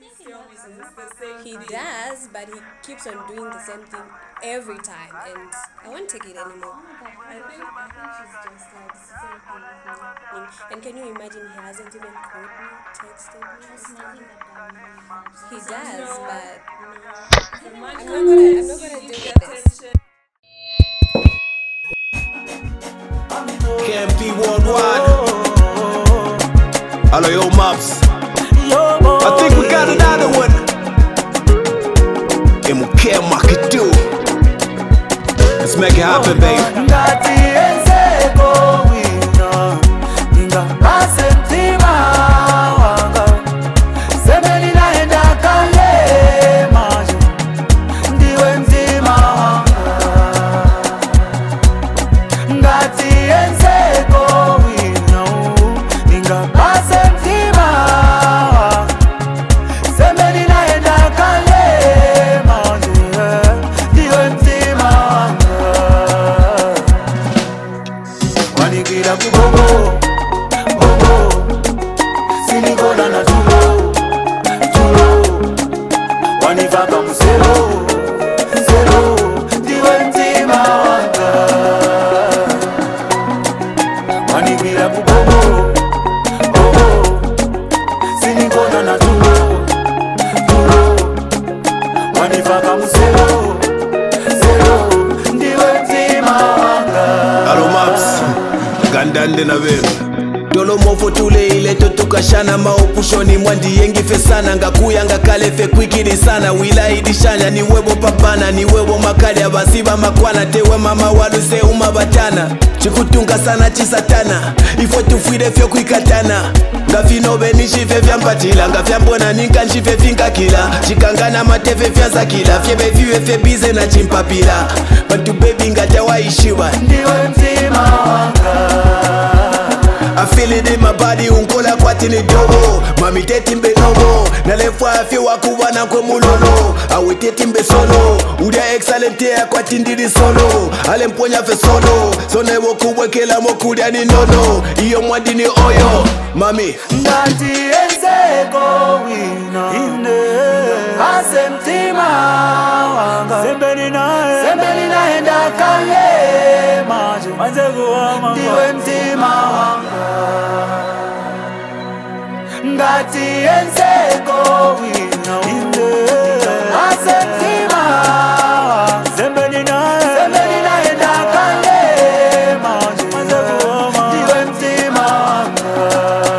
He does, but he keeps on doing the same thing every time, and I won't take it anymore. I think she's just like the same thing with me. And can you imagine he hasn't even called me, texted me? There's nothing that He does, but I'm I'm not gonna do this. KMP Worldwide. Hello, yo, Mops. I think we got another one. MK Makidu. Let's make it happen, baby. Gandandena venu Dolo mofo tule ile tutukashana maupushoni mwandi yengi fesana ngakuya ngakalefe kwikiri sana wila idishanya ni webo papana ni webo makali abasiba makwana tewe mama waluse umabatana chikutunga sana chisatana ifo tufwide fyo kwikatana ngafinobe nishife vyampatila ngafyambona ninka nshife finkakila chikangana matefe fyazakila fyebe viwe fye bize na chimpapila bantu baby ngatawaishiwa ndiwe mtima wanga I feel it in my body, unkola kwati ni dogo Mami teti mbe nogo Nalefwa afi wakuwana kwe mulolo Awe teti mbe solo Udia excellente ya kwati ndiri solo Ale mponya fe solo Sone wokubwe kela mokudia ni nono Iyo mwadi ni oyo Mami Ndati enzeko wina Ase mtima wanga Sembeni naenda kale majo Ndiwe mtima wanga Ngati enzeko wina Ase mtima wanga Sembeni naenda kale majo Ndiwe mtima wanga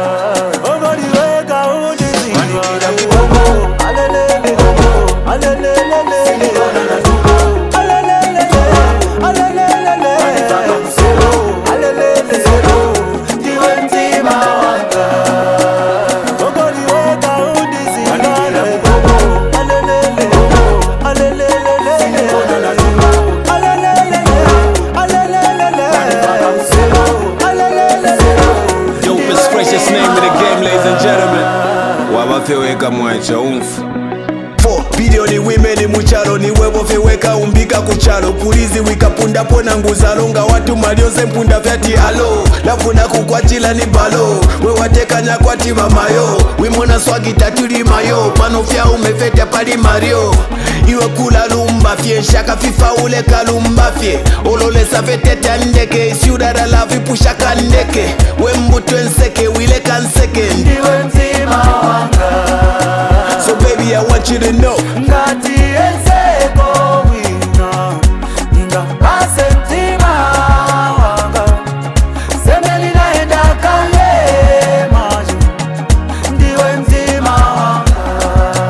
Wabafeweka mwacha umfu 4 bilioni women muchalo ni webo feweka umbika kuchalo pulizi wikapunda pona nguzalonga watu malioze mpunda vyati alo lafuna kukwachila ni balo we watekanya kwati mamayo wimona swagi tatuli mayo pano fya umefeta pali mario iwe kula lumba fye shaka fifa ule kalumba fye olole safetete andeke isiudara la vipusha kandeke we mbutu enseke wile kanseke ndiwe mtima wanga so baby I want you to know Ngati enzeko wina Ninga ase mtima wanga Semeli naenda kale majo Ndiwe mtima wanga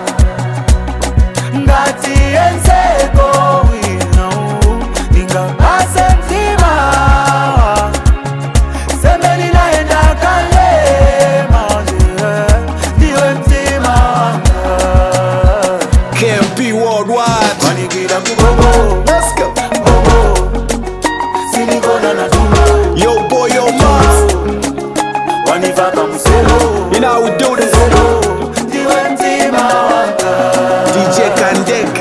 Ngati enzeko wina Ninga ase mtima wanga Semeli naenda kale majo Ndiwe mtima wanga KMP Worldwide. Let's go. Yo boy, yo Mops. You know how we do this. DJ Kandek.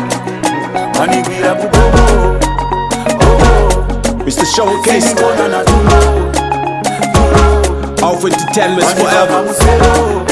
Mr. Showcase. All for entertainment forever.